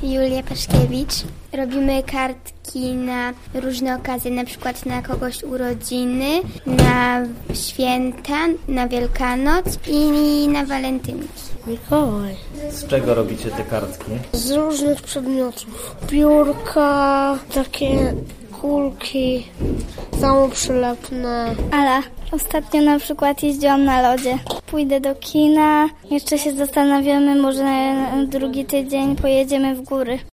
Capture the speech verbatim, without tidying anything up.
Julia Paszkiewicz. Robimy kartki na różne okazje, na przykład na kogoś urodziny, na święta, na Wielkanoc i na walentynki. Mikołaj. Z czego robicie te kartki? Z różnych przedmiotów. Piórka, takie kulki, samoprzylepne. Ala. Ostatnio na przykład jeździłam na lodzie. Pójdę do kina. Jeszcze się zastanawiamy, może na drugi tydzień pojedziemy w góry.